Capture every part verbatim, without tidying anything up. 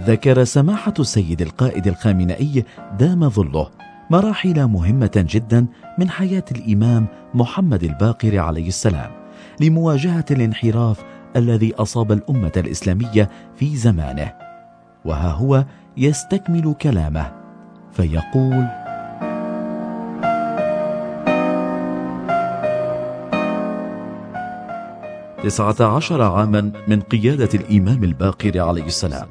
ذكر سماحة السيد القائد الخامنئي دام ظله مراحل مهمة جدا من حياة الإمام محمد الباقر عليه السلام لمواجهة الانحراف الذي أصاب الأمة الإسلامية في زمانه، وها هو يستكمل كلامه فيقول: تسعة عشر عاما من قيادة الإمام الباقر عليه السلام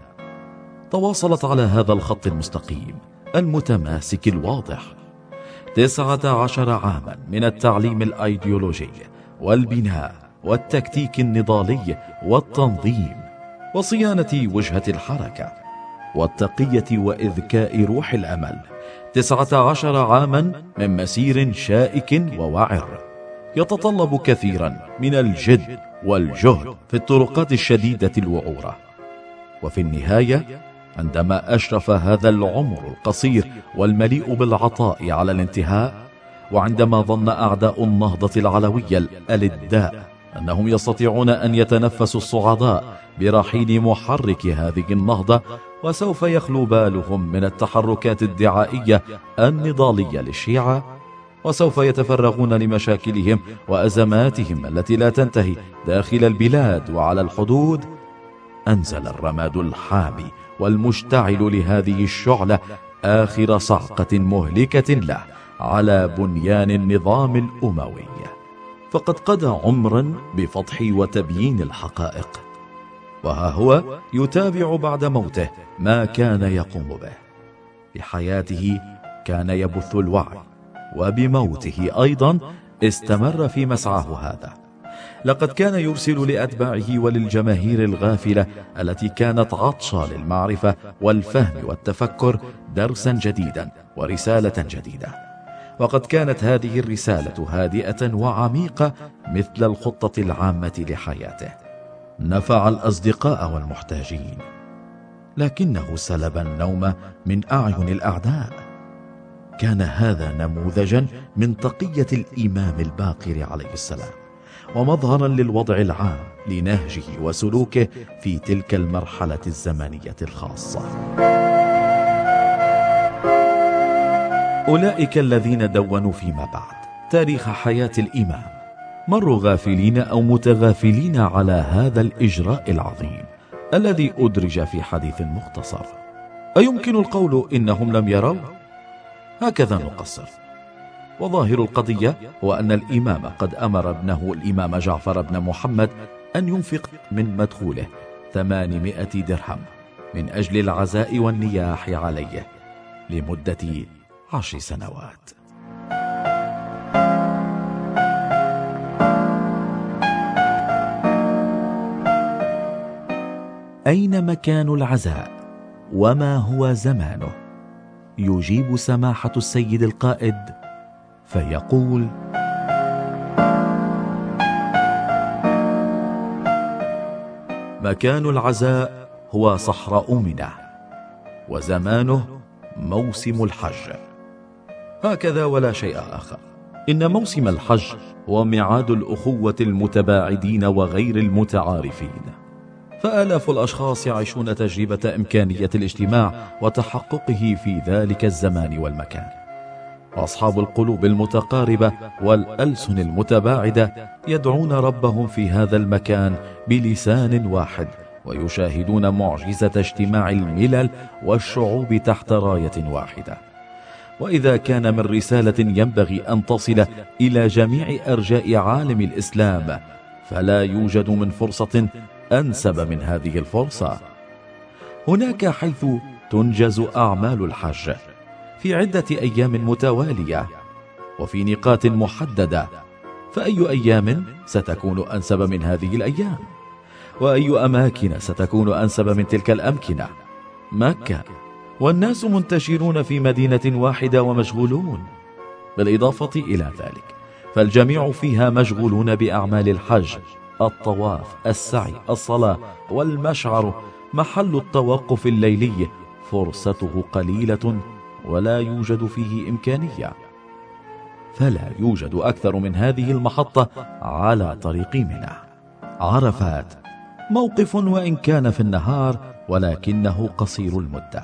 تواصلت على هذا الخط المستقيم المتماسك الواضح. تسعة عشر عاما من التعليم الأيديولوجي والبناء والتكتيك النضالي والتنظيم وصيانة وجهة الحركة والتقية وإذكاء روح الأمل. تسعة عشر عاما من مسير شائك ووعر يتطلب كثيرا من الجد والجهد في الطرقات الشديدة الوعورة. وفي النهاية عندما أشرف هذا العمر القصير والمليء بالعطاء على الانتهاء، وعندما ظن أعداء النهضة العلوية الألداء أنهم يستطيعون أن يتنفسوا الصعداء برحيل محرك هذه النهضة، وسوف يخلو بالهم من التحركات الدعائية النضالية للشيعة، وسوف يتفرغون لمشاكلهم وأزماتهم التي لا تنتهي داخل البلاد وعلى الحدود، أنزل الرماد الحامي والمشتعل لهذه الشعلة آخر صعقة مهلكة له على بنيان النظام الأموي، فقد قضى عمرا بفضح وتبيين الحقائق، وها هو يتابع بعد موته ما كان يقوم به. بحياته كان يبث الوعي، وبموته أيضا استمر في مسعاه هذا. لقد كان يرسل لأتباعه وللجماهير الغافلة التي كانت عطشة للمعرفة والفهم والتفكر درسا جديدا ورسالة جديدة، وقد كانت هذه الرسالة هادئة وعميقة مثل الخطة العامة لحياته. نفع الأصدقاء والمحتاجين، لكنه سلب النوم من أعين الأعداء. كان هذا نموذجا من تقية الإمام الباقر عليه السلام، ومظهرا للوضع العام لنهجه وسلوكه في تلك المرحلة الزمنية الخاصة. أولئك الذين دونوا فيما بعد تاريخ حياة الإمام مروا غافلين أو متغافلين على هذا الإجراء العظيم الذي أدرج في حديث مختصر. أيمكن القول إنهم لم يروا؟ هكذا نقصر. وظاهر القضية هو أن الإمام قد أمر ابنه الإمام جعفر بن محمد أن ينفق من مدخوله ثمانمائة درهم من أجل العزاء والنياح عليه لمدة عشر سنوات. أين مكان العزاء وما هو زمانه؟ يجيب سماحة السيد القائد فيقول: مكان العزاء هو صحراء منى، وزمانه موسم الحج، هكذا ولا شيء آخر. إن موسم الحج هو ميعاد الأخوة المتباعدين وغير المتعارفين، فآلاف الأشخاص يعيشون تجربة إمكانية الاجتماع وتحققه في ذلك الزمان والمكان. أصحاب القلوب المتقاربة والألسن المتباعدة يدعون ربهم في هذا المكان بلسان واحد، ويشاهدون معجزة اجتماع الملل والشعوب تحت راية واحدة. وإذا كان من رسالة ينبغي أن تصل إلى جميع أرجاء عالم الإسلام، فلا يوجد من فرصة أنسب من هذه الفرصة. هناك حيث تنجز أعمال الحج في عدة أيام متوالية وفي نقاط محددة، فأي أيام ستكون أنسب من هذه الأيام؟ وأي أماكن ستكون أنسب من تلك الأمكنة؟ مكة، والناس منتشرون في مدينة واحدة ومشغولون. بالإضافة إلى ذلك فالجميع فيها مشغولون بأعمال الحج، الطواف، السعي، الصلاة، والمشعر محل التوقف الليلي فرصته قليلة ولا يوجد فيه إمكانية. فلا يوجد أكثر من هذه المحطة على طريق منى. عرفات موقف وإن كان في النهار ولكنه قصير المدة،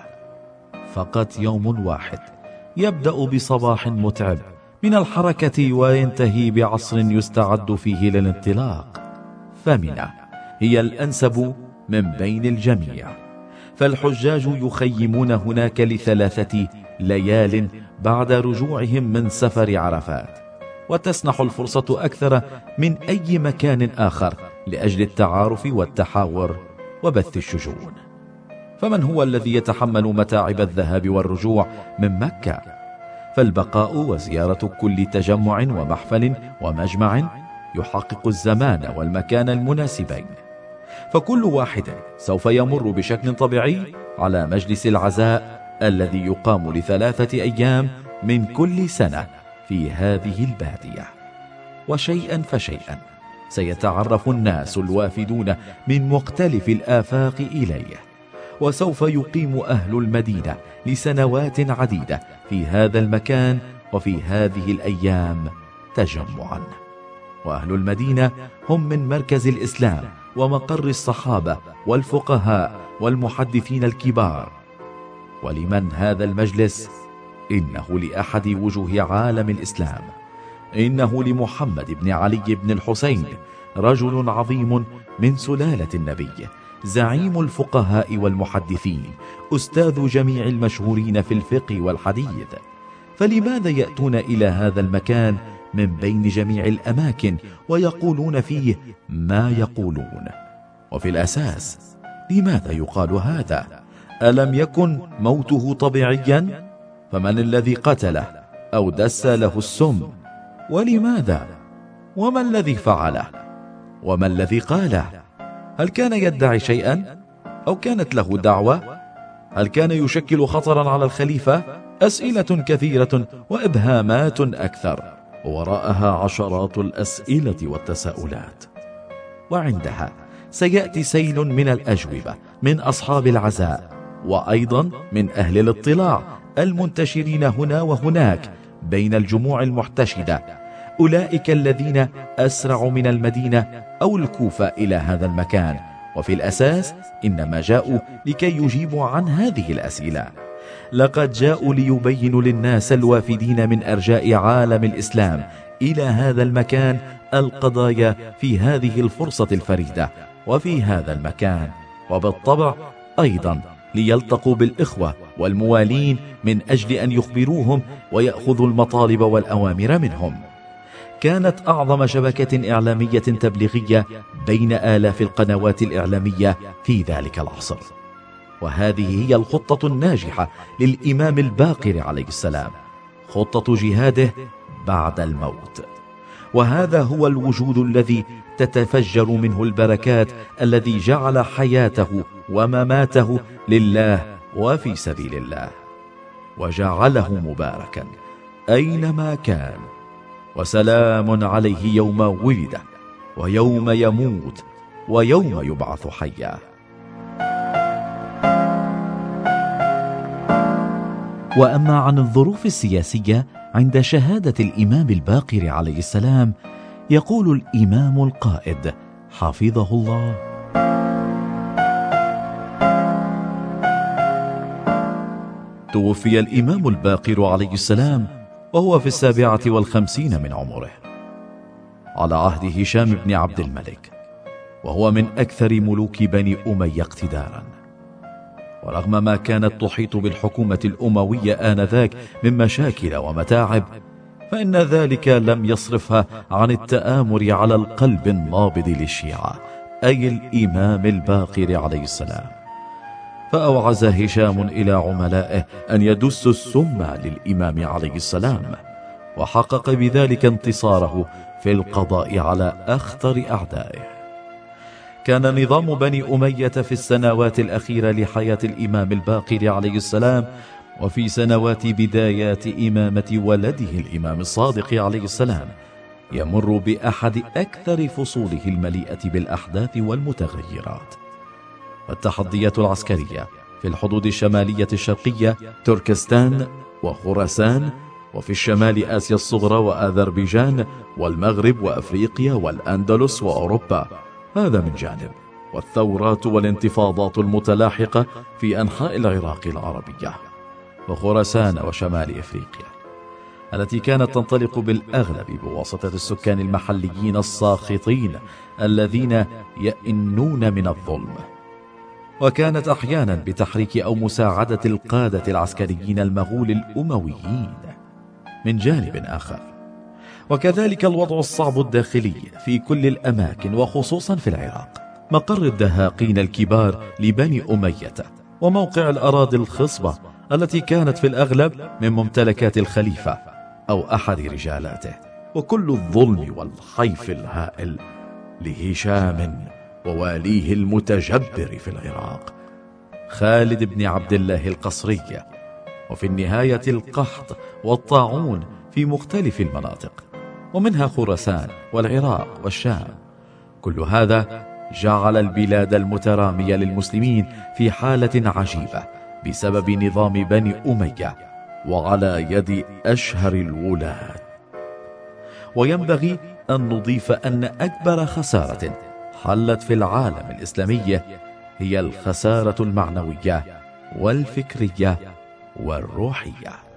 فقط يوم واحد يبدأ بصباح متعب من الحركة وينتهي بعصر يستعد فيه للانطلاق، فمنى هي الأنسب من بين الجميع. فالحجاج يخيمون هناك لثلاثة ليال بعد رجوعهم من سفر عرفات، وتسنح الفرصة أكثر من أي مكان آخر لأجل التعارف والتحاور وبث الشجون. فمن هو الذي يتحمل متاعب الذهاب والرجوع من مكة؟ فالبقاء وزيارة كل تجمع ومحفل ومجمع يحقق الزمان والمكان المناسبين، فكل واحد سوف يمر بشكل طبيعي على مجلس العزاء الذي يقام لثلاثة أيام من كل سنة في هذه البادية. وشيئا فشيئا سيتعرف الناس الوافدون من مختلف الآفاق إليه، وسوف يقيم أهل المدينة لسنوات عديدة في هذا المكان وفي هذه الأيام تجمعا. وأهل المدينة هم من مركز الإسلام ومقر الصحابة والفقهاء والمحدثين الكبار. ولمن هذا المجلس؟ إنه لأحد وجوه عالم الإسلام، إنه لمحمد بن علي بن الحسين، رجل عظيم من سلالة النبي، زعيم الفقهاء والمحدثين، أستاذ جميع المشهورين في الفقه والحديث. فلماذا يأتون إلى هذا المكان من بين جميع الأماكن ويقولون فيه ما يقولون؟ وفي الأساس لماذا يقال هذا؟ ألم يكن موته طبيعيا؟ فمن الذي قتله أو دس له السم؟ ولماذا؟ وما الذي فعله؟ وما الذي قاله؟ هل كان يدعي شيئا؟ أو كانت له دعوة؟ هل كان يشكل خطرا على الخليفة؟ أسئلة كثيرة وإبهامات أكثر، وراءها عشرات الأسئلة والتساؤلات. وعندها سيأتي سيل من الأجوبة من أصحاب العزاء، وأيضا من أهل الاطلاع المنتشرين هنا وهناك بين الجموع المحتشدة، أولئك الذين أسرعوا من المدينة أو الكوفة إلى هذا المكان، وفي الأساس إنما جاءوا لكي يجيبوا عن هذه الأسئلة. لقد جاءوا ليبينوا للناس الوافدين من أرجاء عالم الإسلام إلى هذا المكان القضايا في هذه الفرصة الفريدة وفي هذا المكان، وبالطبع أيضا ليلتقوا بالإخوة والموالين من أجل أن يخبروهم ويأخذوا المطالب والأوامر منهم. كانت أعظم شبكة إعلامية تبليغية بين آلاف القنوات الإعلامية في ذلك العصر، وهذه هي الخطة الناجحة للإمام الباقر عليه السلام، خطة جهاده بعد الموت. وهذا هو الوجود الذي تتفجر منه البركات، الذي جعل حياته ومماته لله وفي سبيل الله، وجعله مباركا أينما كان. وسلام عليه يوم ولد ويوم يموت ويوم يبعث حيا. وأما عن الظروف السياسية عند شهادة الإمام الباقر عليه السلام، يقول الإمام القائد حفظه الله: توفي الإمام الباقر عليه السلام وهو في السابعة والخمسين من عمره، على عهد هشام بن عبد الملك، وهو من أكثر ملوك بني أمية اقتدارا. ورغم ما كانت تحيط بالحكومة الأموية آنذاك من مشاكل ومتاعب، فإن ذلك لم يصرفها عن التآمر على القلب النابض للشيعة، أي الإمام الباقر عليه السلام. فأوعز هشام إلى عملائه أن يدسوا السم للإمام عليه السلام، وحقق بذلك انتصاره في القضاء على أخطر أعدائه. كان نظام بني أمية في السنوات الأخيرة لحياة الإمام الباقر عليه السلام، وفي سنوات بدايات إمامة ولده الإمام الصادق عليه السلام، يمر بأحد أكثر فصوله المليئة بالأحداث والمتغيرات. التحديات العسكرية في الحدود الشمالية الشرقية، تركستان وخراسان، وفي الشمال آسيا الصغرى وأذربيجان والمغرب وأفريقيا والأندلس وأوروبا، هذا من جانب. والثورات والانتفاضات المتلاحقة في أنحاء العراق العربية وخراسان وشمال إفريقيا، التي كانت تنطلق بالأغلب بواسطة السكان المحليين الساخطين الذين يئنون من الظلم، وكانت أحيانا بتحريك أو مساعدة القادة العسكريين المغول الأمويين من جانب آخر. وكذلك الوضع الصعب الداخلي في كل الأماكن وخصوصا في العراق، مقر الدهاقين الكبار لبني أمية، وموقع الأراضي الخصبة التي كانت في الأغلب من ممتلكات الخليفة أو أحد رجالاته، وكل الظلم والحيف الهائل لهشام وواليه المتجبر في العراق خالد بن عبد الله القصري، وفي النهاية القحط والطاعون في مختلف المناطق ومنها خراسان والعراق والشام. كل هذا جعل البلاد المترامية للمسلمين في حالة عجيبة بسبب نظام بني أمية وعلى يد أشهر الولاة. وينبغي أن نضيف أن أكبر خسارة حلت في العالم الإسلامي هي الخسارة المعنوية والفكرية والروحية.